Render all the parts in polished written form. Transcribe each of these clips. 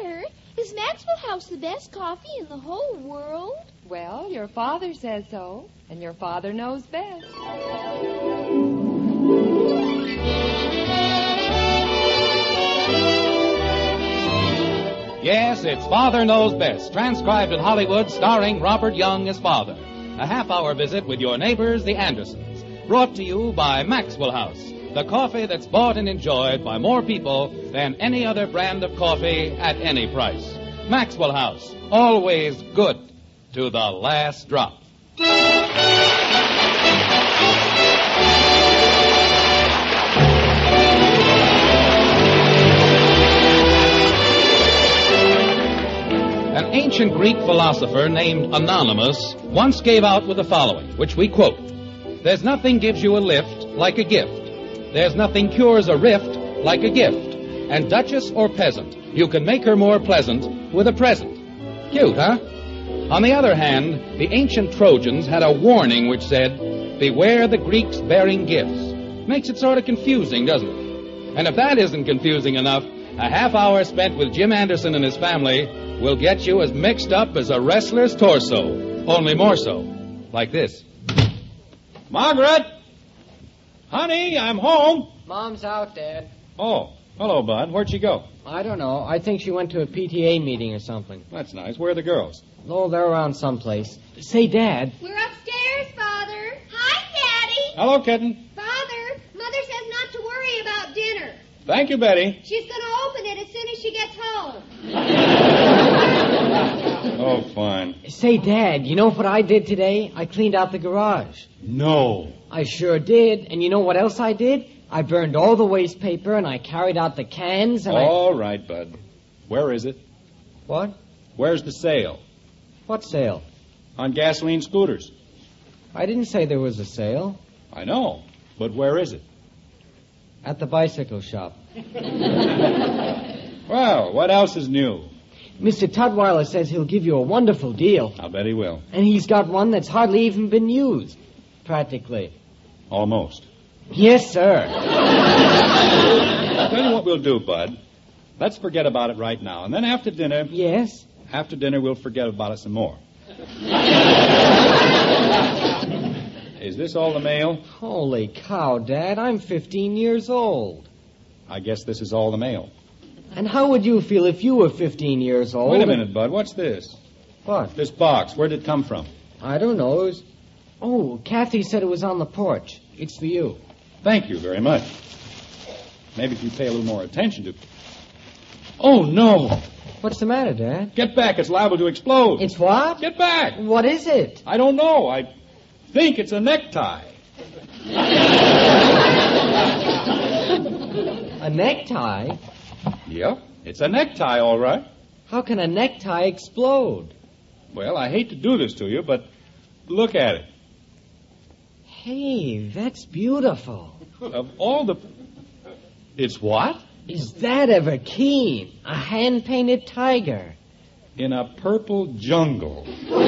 Father, is Maxwell House the best coffee in the whole world? Well, your father says so, and your father knows best. Yes, it's Father Knows Best, transcribed in Hollywood, starring Robert Young as Father. A half-hour visit with your neighbors, the Andersons. Brought to you by Maxwell House, the coffee that's bought and enjoyed by more people than any other brand of coffee at any price. Maxwell House, always good to the last drop. An ancient Greek philosopher named Anonymous once gave out with the following, which we quote: "There's nothing gives you a lift like a gift. There's nothing cures a rift like a gift. And duchess or peasant, you can make her more pleasant with a present." Cute, huh? On the other hand, the ancient Trojans had a warning which said, "Beware the Greeks bearing gifts." Makes it sort of confusing, doesn't it? And if that isn't confusing enough, a half hour spent with Jim Anderson and his family will get you as mixed up as a wrestler's torso, only more so. Like this. Margaret! Honey, I'm home. Mom's out, Dad. Oh, hello, Bud. Where'd she go? I don't know. I think she went to a PTA meeting or something. That's nice. Where are the girls? Oh, they're around someplace. Say, Dad. We're upstairs, Father. Hi, Daddy. Hello, kitten. Father, Mother says not to worry about dinner. Thank you, Betty. She's going to open it as soon as she gets home. Oh, fine. Say, Dad, you know what I did today? I cleaned out the garage. No. I sure did. And you know what else I did? I burned all the waste paper, and I carried out the cans, and All right, Bud. Where is it? What? Where's the sale? What sale? On gasoline scooters. I didn't say there was a sale. I know, but where is it? At the bicycle shop. Well, what else is new? Mr. Tutwiler says he'll give you a wonderful deal. I'll bet he will. And he's got one that's hardly even been used. Practically. Almost. Yes, sir. I'll tell you what we'll do, Bud. Let's forget about it right now. And then after dinner... Yes? After dinner, we'll forget about it some more. Is this all the mail? Holy cow, Dad. I'm 15 years old. I guess this is all the mail. And how would you feel if you were 15 years old? Wait a minute, Bud. What's this? What? This box. Where did it come from? I don't know. It was... Oh, Kathy said it was on the porch. It's for you. Thank you very much. Maybe if you pay a little more attention to... Oh, no. What's the matter, Dad? Get back. It's liable to explode. It's what? Get back. What is it? I don't know. I think it's a necktie. A necktie? Yep. It's a necktie, all right. How can a necktie explode? Well, I hate to do this to you, but look at it. Hey, that's beautiful. Of all the... It's what? Is that ever keen? A hand-painted tiger. In a purple jungle.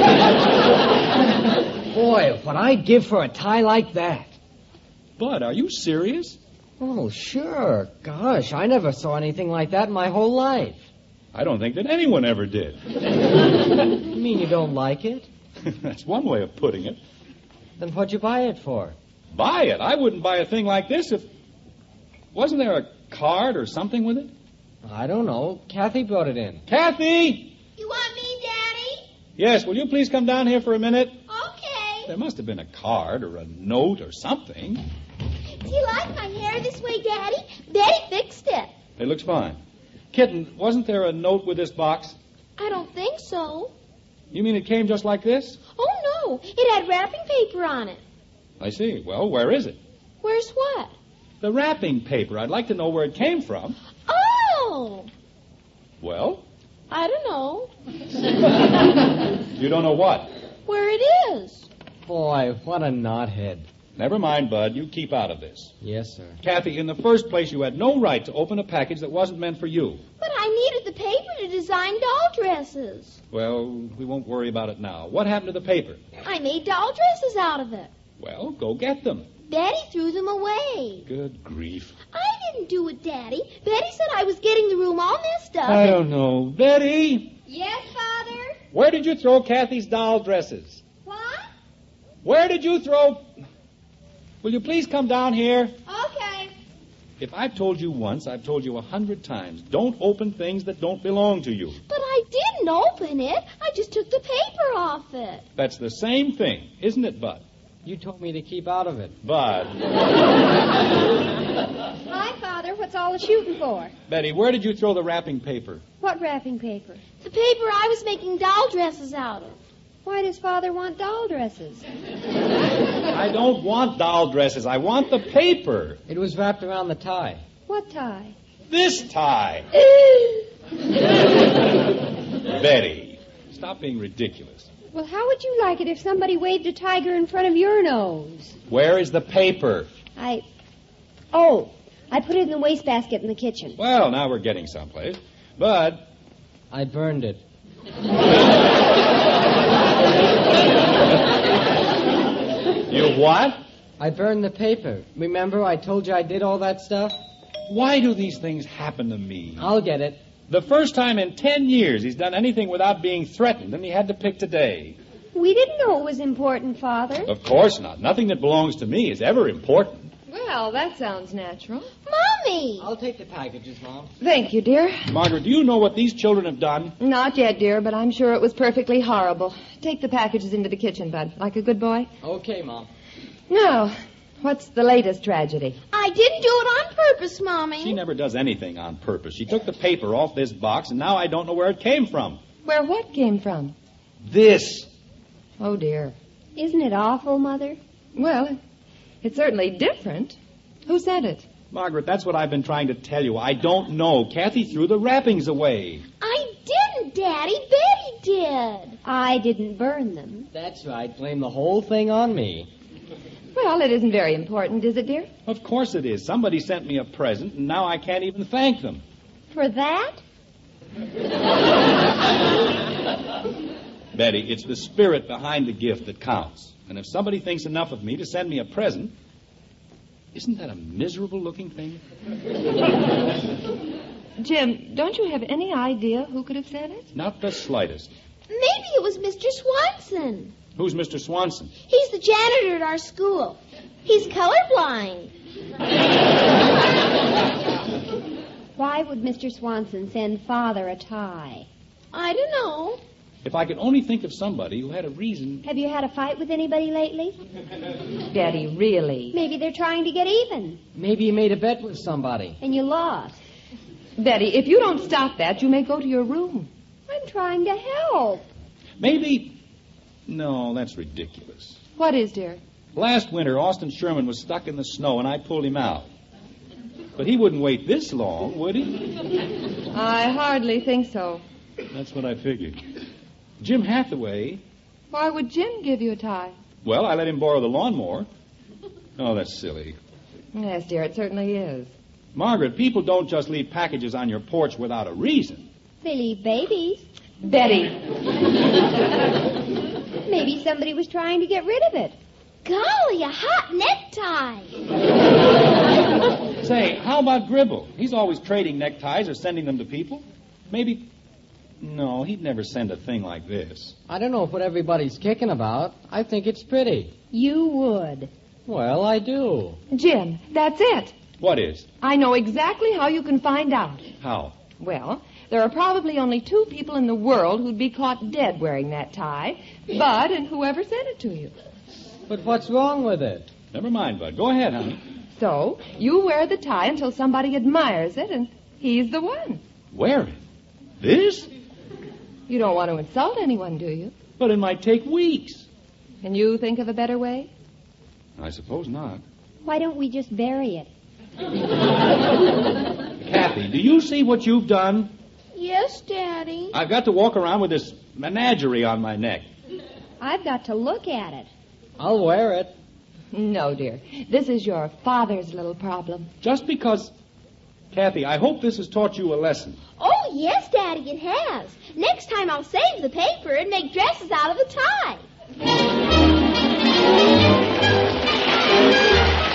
Boy, what I'd give for a tie like that. Bud, are you serious? Oh, sure. Gosh, I never saw anything like that in my whole life. I don't think that anyone ever did. You mean you don't like it? That's one way of putting it. Then what'd you buy it for? Buy it? I wouldn't buy a thing like this if... Wasn't there a card or something with it? I don't know. Kathy brought it in. Kathy! You want me, Daddy? Yes, will you please come down here for a minute? Okay. There must have been a card or a note or something. Do you like my hair this way, Daddy? Betty fixed it. It looks fine. Kitten, wasn't there a note with this box? I don't think so. You mean it came just like this? Oh, no. It had wrapping paper on it. I see. Well, where is it? Where's what? The wrapping paper. I'd like to know where it came from. Oh! Well? I don't know. You don't know what? Where it is. Boy, what a knothead. Never mind, Bud. You keep out of this. Yes, sir. Kathy, in the first place, you had no right to open a package that wasn't meant for you. But I needed the paper to design doll dresses. Well, we won't worry about it now. What happened to the paper? I made doll dresses out of it. Well, go get them. Betty threw them away. Good grief. I didn't do it, Daddy. Betty said I was getting the room all messed up. I don't know. Betty, Yes, Father? where did you throw Kathy's doll dresses? What? Where did you throw... Will you please come down here? Okay. If I've told you once, I've told you 100 times. Don't open things that don't belong to you. But I didn't open it. I just took the paper off it. That's the same thing, isn't it, Bud? You told me to keep out of it. Bud. Hi, Father. What's all the shooting for? Betty, where did you throw the wrapping paper? What wrapping paper? The paper I was making doll dresses out of. Why does Father want doll dresses? I don't want doll dresses. I want the paper. It was wrapped around the tie. What tie? This tie. Betty, stop being ridiculous. Well, how would you like it if somebody waved a tiger in front of your nose? Where is the paper? I put it in the wastebasket in the kitchen. Well, now we're getting someplace. Bud. I burned it. You what? I burned the paper. Remember, I told you I did all that stuff? Why do these things happen to me? I'll get it. The first time in 10 years he's done anything without being threatened, and he had to pick today. We didn't know it was important, Father. Of course not. Nothing that belongs to me is ever important. Well, that sounds natural. Mommy! I'll take the packages, Mom. Thank you, dear. Margaret, do you know what these children have done? Not yet, dear, but I'm sure it was perfectly horrible. Take the packages into the kitchen, Bud, like a good boy. Okay, Mom. Now, what's the latest tragedy? I didn't do it on purpose, Mommy. She never does anything on purpose. She took the paper off this box, and now I don't know where it came from. Where what came from? This. Oh, dear. Isn't it awful, Mother? Well, it's certainly different. Who sent it? Margaret, that's what I've been trying to tell you. I don't know. Kathy threw the wrappings away. I didn't, Daddy. Betty did. I didn't burn them. That's right. Blame the whole thing on me. Well, it isn't very important, is it, dear? Of course it is. Somebody sent me a present, and now I can't even thank them. For that? Betty, it's the spirit behind the gift that counts. And if somebody thinks enough of me to send me a present, isn't that a miserable-looking thing? Jim, don't you have any idea who could have sent it? Not the slightest. Maybe it was Mr. Swanson. Who's Mr. Swanson? He's the janitor at our school. He's colorblind. Why would Mr. Swanson send Father a tie? I don't know. If I could only think of somebody who had a reason... Have you had a fight with anybody lately? Daddy, really? Maybe they're trying to get even, Maybe you made a bet with somebody. and you lost. Betty, if you don't stop that, you may go to your room. I'm trying to help. Maybe... No, that's ridiculous. What is, dear? Last winter, Austin Sherman was stuck in the snow, and I pulled him out. But he wouldn't wait this long, would he? I hardly think so. That's what I figured. Jim Hathaway... Why would Jim give you a tie? Well, I let him borrow the lawnmower. Oh, that's silly. Yes, dear, it certainly is. Margaret, people don't just leave packages on your porch without a reason. They leave babies. Betty. Maybe somebody was trying to get rid of it. Golly, a hot necktie. Say, how about Gribble? He's always trading neckties or sending them to people. Maybe... No, he'd never send a thing like this. I don't know what everybody's kicking about. I think it's pretty. You would. Well, I do. Jim, that's it. What is? I know exactly how you can find out. How? Well, there are probably only 2 people in the world who'd be caught dead wearing that tie, Bud and whoever sent it to you. But what's wrong with it? Never mind, Bud. Go ahead, honey. So, you wear the tie until somebody admires it, and he's the one. Wear it. This? You don't want to insult anyone, do you? But it might take weeks. Can you think of a better way? I suppose not. Why don't we just bury it? Kathy, do you see what you've done? Yes, Daddy. I've got to walk around with this menagerie on my neck. I've got to look at it. I'll wear it. No, dear. This is your father's little problem. Just because... Kathy, I hope this has taught you a lesson. Oh, yes, Daddy, it has. Next time I'll save the paper and make dresses out of the tie.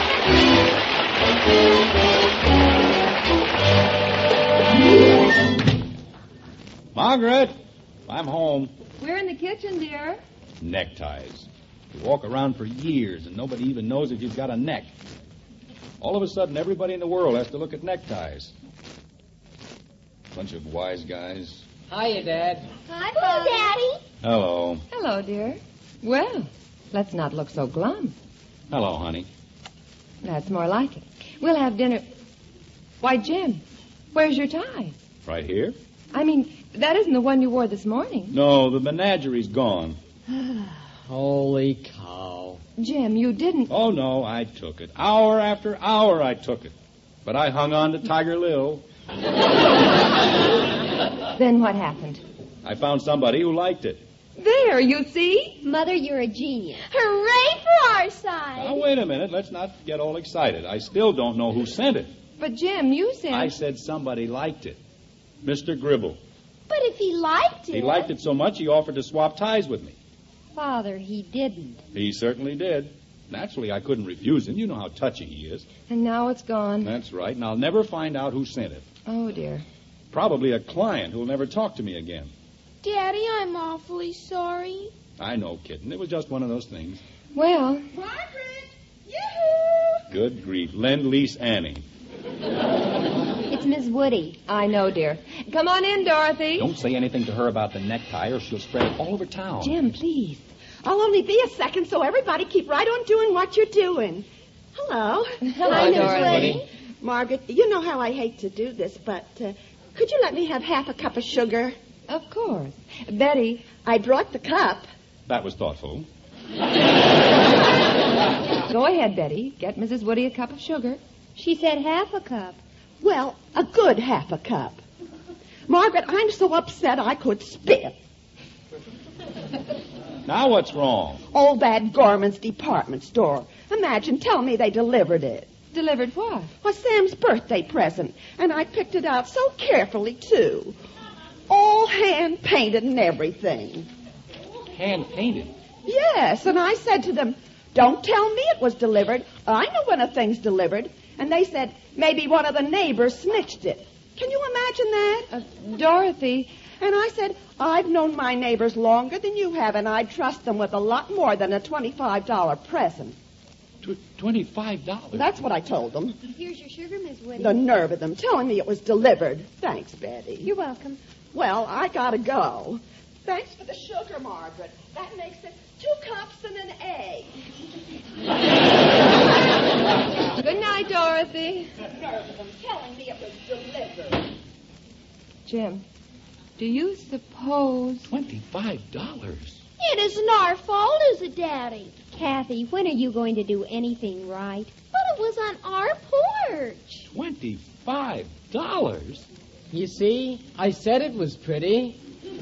Margaret, I'm home. We're in the kitchen, dear. Neckties. You walk around for years and nobody even knows if you've got a neck. All of a sudden, everybody in the world has to look at neckties. Bunch of wise guys. Hiya, Dad. Hi, Daddy. Hello. Hello, dear. Well, let's not look so glum. Hello, honey. That's more like it. We'll have dinner. Why, Jim, where's your tie? Right here? I mean, that isn't the one you wore this morning. No, the menagerie's gone. Holy cow. Jim, you didn't. Oh, no, I took it. Hour after hour I took it. But I hung on to Tiger Lil. Then what happened? I found somebody who liked it. There, you see? Mother, you're a genius. Hooray for our side. Now, wait a minute. Let's not get all excited. I still don't know who sent it. But, Jim, you said... I said somebody liked it. Mr. Gribble. But if he liked it... He liked it so much he offered to swap ties with me. Father, he didn't. He certainly did. Naturally, I couldn't refuse him. You know how touchy he is. And now it's gone. That's right, and I'll never find out who sent it. Oh, dear. Probably a client who'll never talk to me again. Daddy, I'm awfully sorry. I know, kitten. It was just one of those things. Well, Margaret! Yoo-hoo! Good grief. Lend-Lease Annie. It's Miss Woody. I know, dear. Come on in, Dorothy. Don't say anything to her about the necktie or she'll spread it all over town. Jim, please. I'll only be a second, so everybody keep right on doing what you're doing. Hello. Hello, Dorothy. Margaret, you know how I hate to do this, but could you let me have half a cup of sugar? Of course. Betty. I brought the cup. That was thoughtful. Go ahead, Betty. Get Mrs. Woody a cup of sugar. She said half a cup. Well, a good half a cup. Margaret, I'm so upset I could spit. Now what's wrong? Oh, that Gorman's department store. Imagine telling me they delivered it. Delivered what? Was Sam's birthday present, and I picked it out so carefully, too. All hand-painted and everything. Hand-painted? Yes, and I said to them, don't tell me it was delivered. I know when a thing's delivered. And they said, maybe one of the neighbors snitched it. Can you imagine that? Dorothy. And I said, I've known my neighbors longer than you have, and I'd trust them with a lot more than a $25 present. $25? That's what I told them. Here's your sugar, Miss Woody. The nerve of them telling me it was delivered. Thanks, Betty. You're welcome. Well, I gotta go. Thanks for the sugar, Margaret. That makes it 2 cups and an egg. Good night, Dorothy. The nerve of them telling me it was delivered. Jim, do you suppose... $25? It isn't our fault, is it, Daddy? Kathy, when are you going to do anything right? But it was on our porch. $25? You see, I said it was pretty.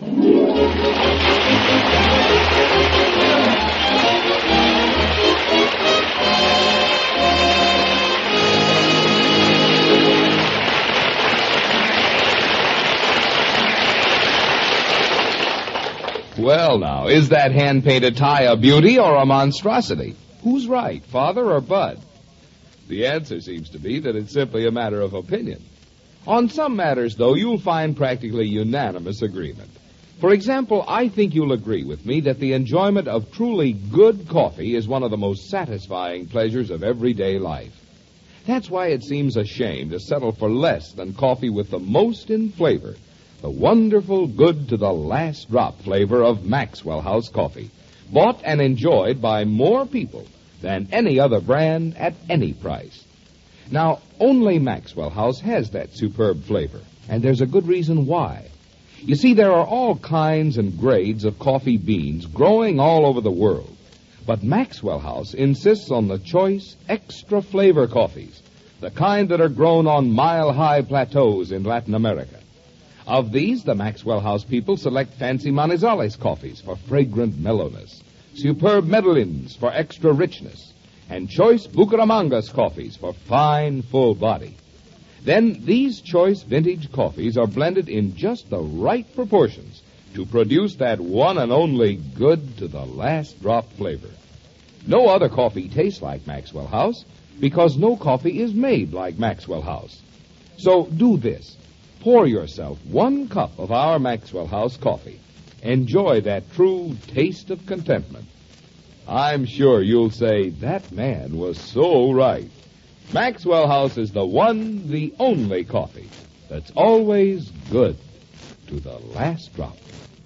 Well, now, is that hand-painted tie a beauty or a monstrosity? Who's right, Father or Bud? The answer seems to be that it's simply a matter of opinion. On some matters, though, you'll find practically unanimous agreement. For example, I think you'll agree with me that the enjoyment of truly good coffee is one of the most satisfying pleasures of everyday life. That's why it seems a shame to settle for less than coffee with the most in flavor, the wonderful good-to-the-last-drop flavor of Maxwell House coffee, bought and enjoyed by more people than any other brand at any price. Now, only Maxwell House has that superb flavor, and there's a good reason why. You see, there are all kinds and grades of coffee beans growing all over the world, but Maxwell House insists on the choice, extra flavor coffees, the kind that are grown on mile-high plateaus in Latin America. Of these, the Maxwell House people select fancy Manizales coffees for fragrant mellowness, superb Medellins for extra richness, and choice Bucaramangas coffees for fine, full body. Then these choice vintage coffees are blended in just the right proportions to produce that one and only good-to-the-last-drop flavor. No other coffee tastes like Maxwell House because no coffee is made like Maxwell House. So do this. pour yourself 1 cup of our Maxwell House coffee. Enjoy that true taste of contentment. I'm sure you'll say, that man was so right. Maxwell House is the one, the only coffee that's always good to the last drop.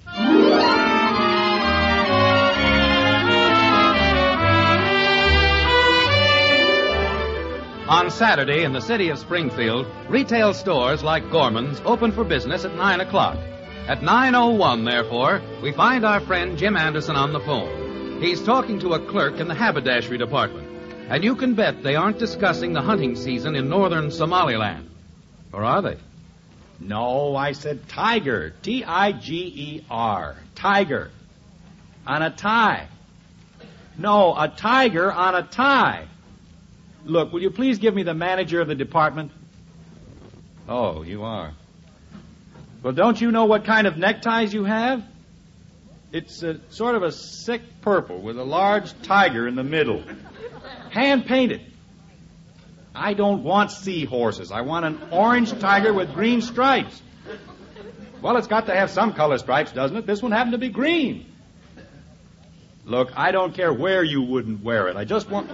On Saturday in the city of Springfield, retail stores like Gorman's open for business at 9 o'clock. At 9:01, therefore, we find our friend Jim Anderson on the phone. He's talking to a clerk in the haberdashery department. And you can bet they aren't discussing the hunting season in northern Somaliland. Or are they? No, I said tiger. Tiger. Tiger. On a tie. No, a tiger on a tie. Look, will you please give me the manager of the department? Oh, you are. Well, don't you know what kind of neckties you have? It's sort of a sick purple with a large tiger in the middle. Hand-painted. I don't want seahorses. I want an orange tiger with green stripes. Well, it's got to have some color stripes, doesn't it? This one happened to be green. Look, I don't care where you wouldn't wear it. I just want...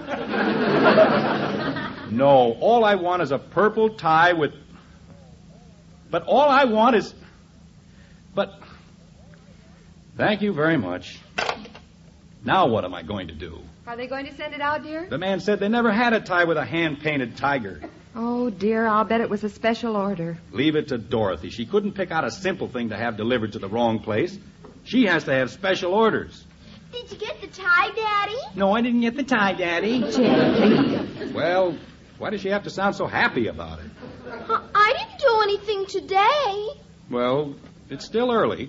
No, all I want is a purple tie with... But all I want is... But... Thank you very much. Now what am I going to do? Are they going to send it out, dear? The man said they never had a tie with a hand-painted tiger. Oh, dear, I'll bet it was a special order. Leave it to Dorothy. She couldn't pick out a simple thing to have delivered to the wrong place. She has to have special orders. Did you get the tie, Daddy? No, I didn't get the tie, Daddy. Jim. Well, why does she have to sound so happy about it? I didn't do anything today. Well, it's still early.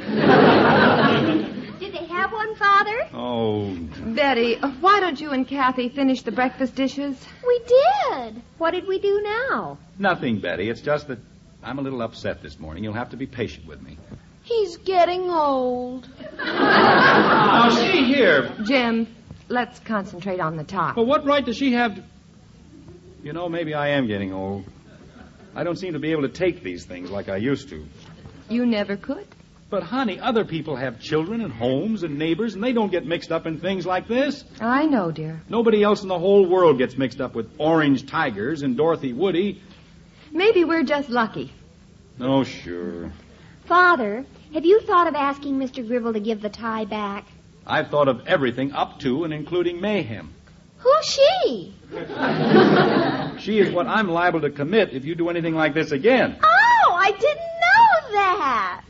Did they have one, Father? Oh. Betty, why don't you and Kathy finish the breakfast dishes? We did. What did we do now? Nothing, Betty. It's just that I'm a little upset this morning. You'll have to be patient with me. He's getting old. Now, see here. Jim, let's concentrate on the tie. But what right does she have to... You know, maybe I am getting old. I don't seem to be able to take these things like I used to. You never could. But, honey, other people have children and homes and neighbors, and they don't get mixed up in things like this. I know, dear. Nobody else in the whole world gets mixed up with orange tigers and Dorothy Woody. Maybe we're just lucky. Oh, sure. Father, have you thought of asking Mr. Gribble to give the tie back? I've thought of everything up to and including mayhem. Who's she? She is what I'm liable to commit if you do anything like this again. Oh, I didn't know that.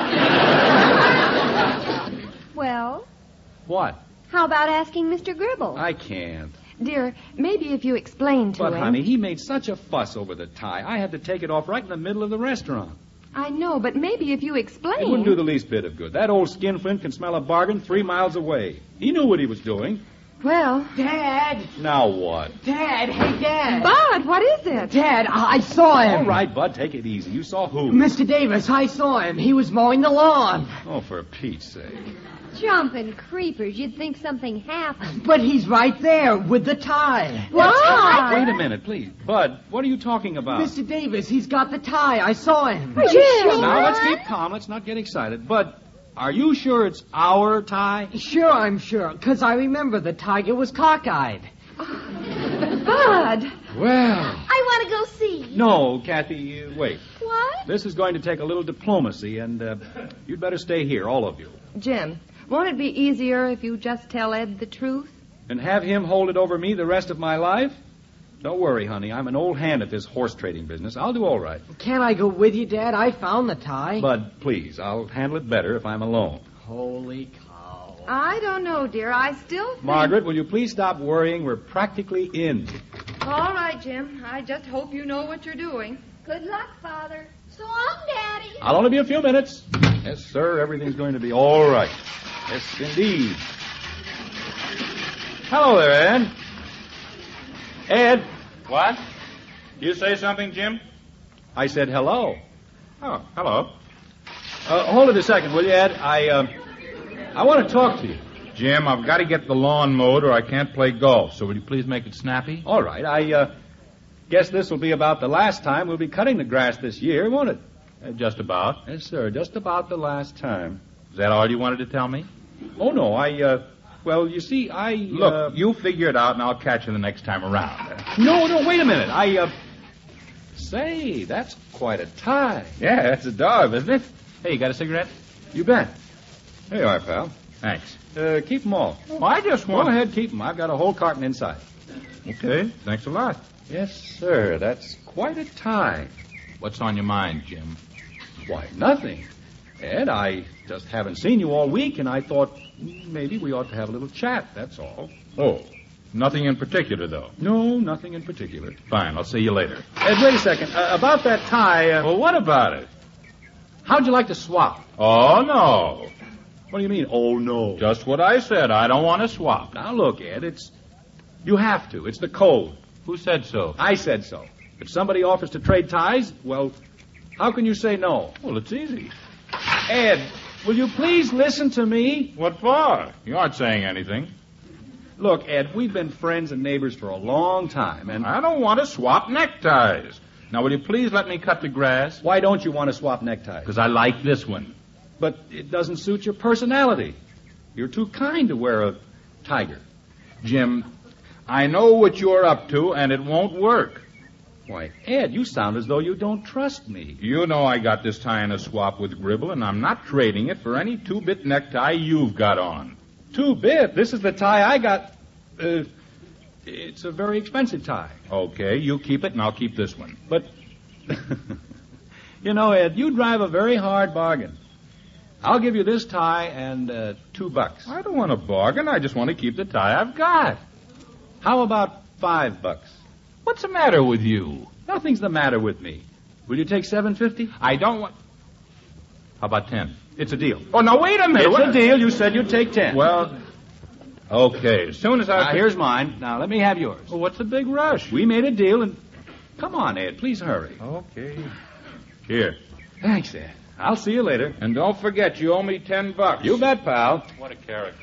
Well, What? how about asking Mr. Gribble? I can't. Dear, maybe if you explain to But, him... honey, he made such a fuss over the tie. I had to take it off right in the middle of the restaurant. I know, but maybe if you explain... It wouldn't do the least bit of good. That old skinflint can smell a bargain 3 miles away. He knew what he was doing. Well... Dad! Now what? Dad! Hey, Dad! Bud, what is it? Dad, I saw him. All right, Bud, take it easy. You saw who? Mr. Davis, I saw him. He was mowing the lawn. Oh, for Pete's sake. Jumping creepers, you'd think something happened. But he's right there with the tie. Why? Wait a minute, please. Bud, what are you talking about? Mr. Davis, he's got the tie. I saw him. Are you sure? Now, let's keep calm. Let's not get excited. Bud, are you sure it's our tie? Sure, I'm sure, because I remember the tiger was cockeyed. Bud! Well. I want to go see. No, Kathy, wait. What? This is going to take a little diplomacy, and you'd better stay here, all of you. Jim, won't it be easier if you just tell Ed the truth? And have him hold it over me the rest of my life? Don't worry, honey. I'm an old hand at this horse trading business. I'll do all right. Can't I go with you, Dad? I found the tie. Bud, please, I'll handle it better if I'm alone. Holy cow. I don't know, dear. I still think... Margaret, will you please stop worrying? We're practically in. All right, Jim. I just hope you know what you're doing. Good luck, Father. So long, Daddy. I'll only be a few minutes. Yes, sir. Everything's going to be all right. Yes, indeed. Hello there, Ed. Ed. What? You say something, Jim? I said hello. Oh, hello. Hold it a second, will you, Ed? I want to talk to you. Jim, I've got to get the lawn mowed or I can't play golf, so will you please make it snappy? All right. I guess this will be about the last time we'll be cutting the grass this year, won't it? Just about. Yes, sir. Just about the last time. Is that all you wanted to tell me? Oh, no. Well, you see, Look, you figure it out, and I'll catch you the next time around. No, wait a minute. Say, that's quite a tie. Yeah, that's a dog, isn't it? Hey, you got a cigarette? You bet. Here you are, pal. Thanks. Keep them all. Well, I just Go want... ahead, keep them. I've got a whole carton inside. Okay, thanks a lot. Yes, sir. That's quite a tie. What's on your mind, Jim? Why, nothing. Ed, I just haven't seen you all week, and I thought maybe we ought to have a little chat, that's all. Oh, nothing in particular, though. No, nothing in particular. Fine, I'll see you later. Ed, wait a second. About that tie, Well, what about it? how'd you like to swap? Oh, no. What do you mean, oh, no? Just what I said. I don't want to swap. Now, look, Ed, you have to. It's the code. Who said so? I said so. If somebody offers to trade ties, well, how can you say no? Well, it's easy. Ed, will you please listen to me? What for? You aren't saying anything. Look, Ed, we've been friends and neighbors for a long time, and I don't want to swap neckties. Now, will you please let me cut the grass? why don't you want to swap neckties? Because I like this one. But it doesn't suit your personality. You're too kind to wear a tiger. Jim, I know what you're up to, and it won't work. Why, Ed, you sound as though you don't trust me. You know I got this tie in a swap with Gribble, and I'm not trading it for any two-bit necktie you've got on. 2-bit. This is the tie I got. It's a very expensive tie. Okay, you keep it, and I'll keep this one. But, you know, Ed, you drive a very hard bargain. I'll give you this tie and $2. I don't want to bargain. I just want to keep the tie I've got. How about $5? What's the matter with you? Nothing's the matter with me. Will you take $7.50? I don't want... How about 10? It's a deal. Oh, now, wait a minute. It's a deal. You said you'd take 10. Well, okay. As soon as I... Now, here's mine. Now, let me have yours. Well, what's the big rush? We made a deal, and... Come on, Ed. Please hurry. Okay. Here. Thanks, Ed. I'll see you later. And don't forget, you owe me $10. You bet, pal. What a character.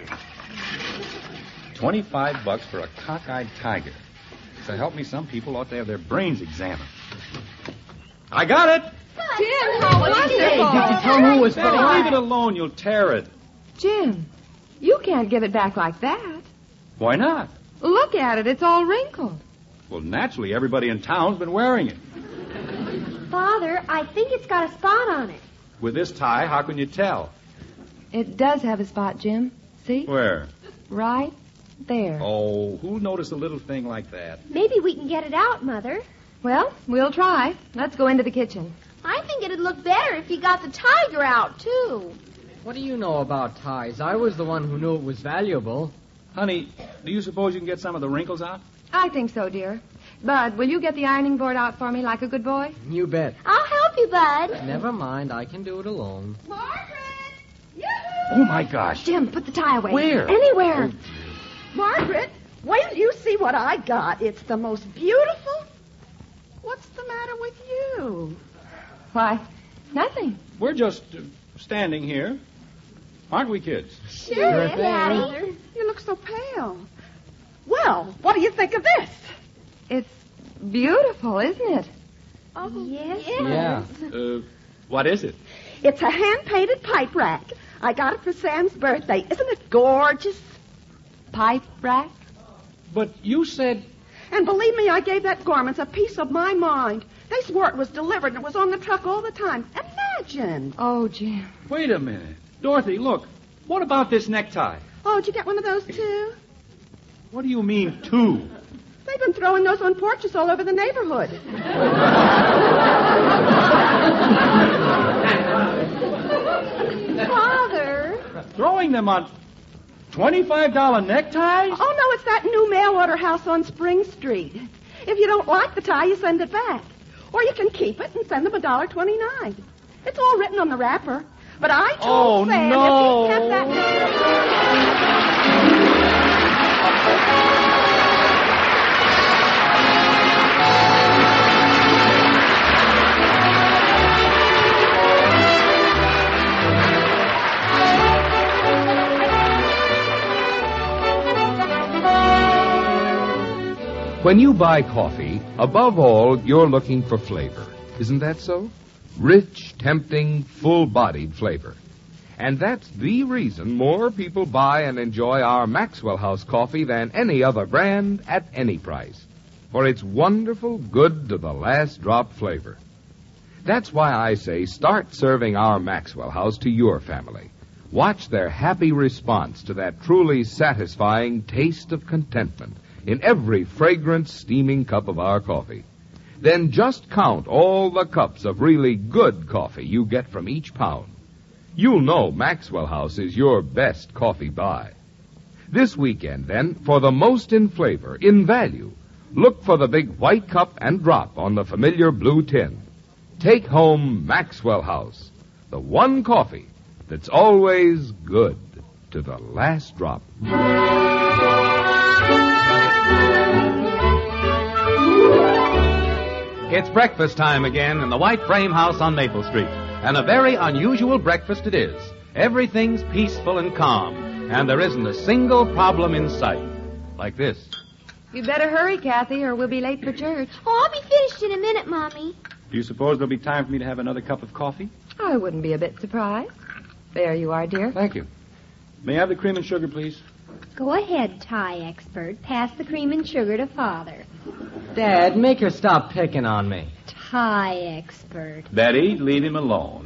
$25 for a cockeyed tiger. So help me, some people ought to have their brains examined. I got it! Jim, how wonderful. Did you tell me who was Betty, for? leave it alone. You'll tear it. Jim, you can't give it back like that. Why not? Look at it. It's all wrinkled. Well, naturally, everybody in town's been wearing it. Father, I think it's got a spot on it. With this tie, how can you tell? It does have a spot, Jim. See? Where? Right there. Oh, who'll notice a little thing like that? Maybe we can get it out, Mother. Well, we'll try. Let's go into the kitchen. I think it'd look better if you got the tiger out, too. What do you know about ties? I was the one who knew it was valuable. Honey, do you suppose you can get some of the wrinkles out? I think so, dear. Bud, will you get the ironing board out for me like a good boy? You bet. I'll help you, Bud. Never mind, I can do it alone. Margaret! Oh, my gosh. Jim, put the tie away. Where? Anywhere. Margaret, wait till you see what I got. It's the most beautiful. What's the matter with you? Why, nothing. We're just standing here. Aren't we, kids? Sure, Daddy. You look so pale. Well, what do you think of this? It's beautiful, isn't it? Oh, yes. Yeah. What is it? It's a hand-painted pipe rack. I got it for Sam's birthday. Isn't it gorgeous? Pipe rack? But you said... And believe me, I gave that Gormans a piece of my mind. They swore it was delivered and it was on the truck all the time. Imagine. Oh, Jim. Wait a minute. Dorothy, look. What about this necktie? Oh, did you get one of those, too? What do you mean, two? They've been throwing those on porches all over the neighborhood. Father. Throwing them on $25 neckties? Oh, no, it's that new mail order house on Spring Street. If you don't like the tie, you send it back. Or you can keep it and send them $1.29. It's all written on the wrapper. But I told Sam no. if he kept that... When you buy coffee, above all, you're looking for flavor. Isn't that so? Rich, tempting, full-bodied flavor. And that's the reason more people buy and enjoy our Maxwell House coffee than any other brand at any price. For its wonderful, good to the last drop flavor. That's why I say start serving our Maxwell House to your family. Watch their happy response to that truly satisfying taste of contentment in every fragrant, steaming cup of our coffee. Then just count all the cups of really good coffee you get from each pound. You'll know Maxwell House is your best coffee buy. This weekend, then, for the most in flavor, in value, look for the big white cup and drop on the familiar blue tin. Take home Maxwell House, the one coffee that's always good to the last drop. It's breakfast time again in the White Frame House on Maple Street. And a very unusual breakfast it is. Everything's peaceful and calm, and there isn't a single problem in sight. Like this. You better hurry, Kathy, or we'll be late for church. Oh, I'll be finished in a minute, Mommy. Do you suppose there'll be time for me to have another cup of coffee? I wouldn't be a bit surprised. There you are, dear. Thank you. May I have the cream and sugar, please? Go ahead, tie expert. Pass the cream and sugar to Father. Dad, make her stop picking on me. Tie expert. Betty, leave him alone.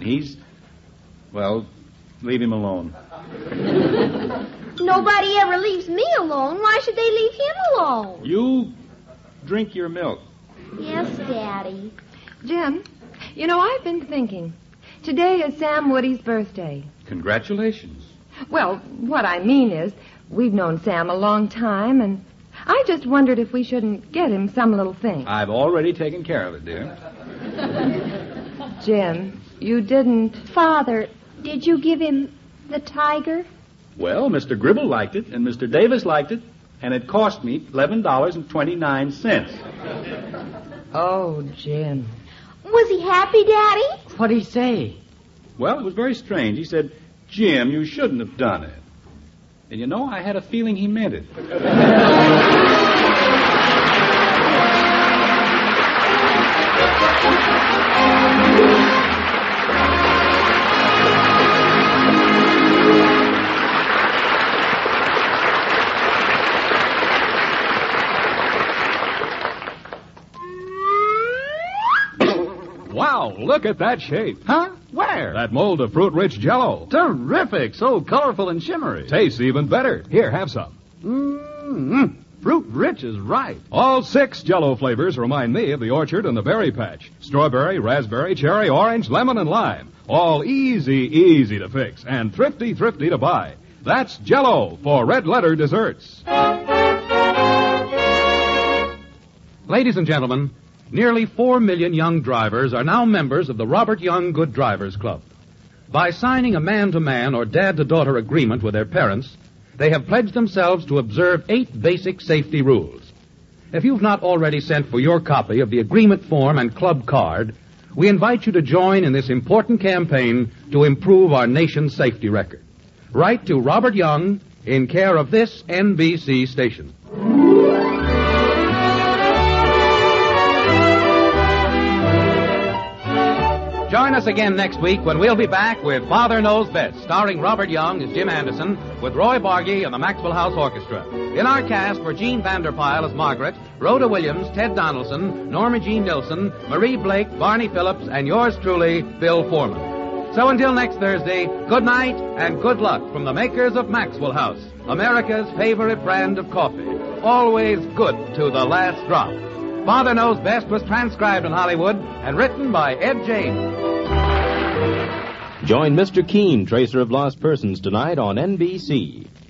Leave him alone. Nobody ever leaves me alone. Why should they leave him alone? You drink your milk. Yes, Daddy. Jim, you know, I've been thinking. Today is Sam Woody's birthday. Congratulations. Well, what I mean is, we've known Sam a long time, and I just wondered if we shouldn't get him some little thing. I've already taken care of it, dear. Jim, you didn't... Father, did you give him the tiger? Well, Mr. Gribble liked it, and Mr. Davis liked it, and it cost me $11.29. Oh, Jim. Was he happy, Daddy? What'd he say? Well, it was very strange. He said, Jim, you shouldn't have done it. And you know, I had a feeling he meant it. Wow, look at that shape. Huh? Where? That mold of fruit-rich Jell-O. Terrific. So colorful and shimmery. Tastes even better. Here, have some. Mm-hmm. Fruit-rich is right. All 6 Jell-O flavors remind me of the orchard and the berry patch. Strawberry, raspberry, cherry, orange, lemon, and lime. All easy to fix and thrifty to buy. That's Jell-O for red letter desserts. Ladies and gentlemen, nearly 4 million young drivers are now members of the Robert Young Good Drivers Club. By signing a man-to-man or dad-to-daughter agreement with their parents, they have pledged themselves to observe 8 basic safety rules. If you've not already sent for your copy of the agreement form and club card, we invite you to join in this important campaign to improve our nation's safety record. Write to Robert Young in care of this NBC station. Join us again next week when we'll be back with Father Knows Best, starring Robert Young as Jim Anderson, with Roy Bargy and the Maxwell House Orchestra. In our cast were Jean Vanderpyle as Margaret, Rhoda Williams, Ted Donaldson, Norma Jean Nilsson, Marie Blake, Barney Phillips, and yours truly, Bill Foreman. So until next Thursday, good night and good luck from the makers of Maxwell House, America's favorite brand of coffee. Always good to the last drop. Father Knows Best was transcribed in Hollywood and written by Ed James. Join Mr. Keene, Tracer of Lost Persons, tonight on NBC.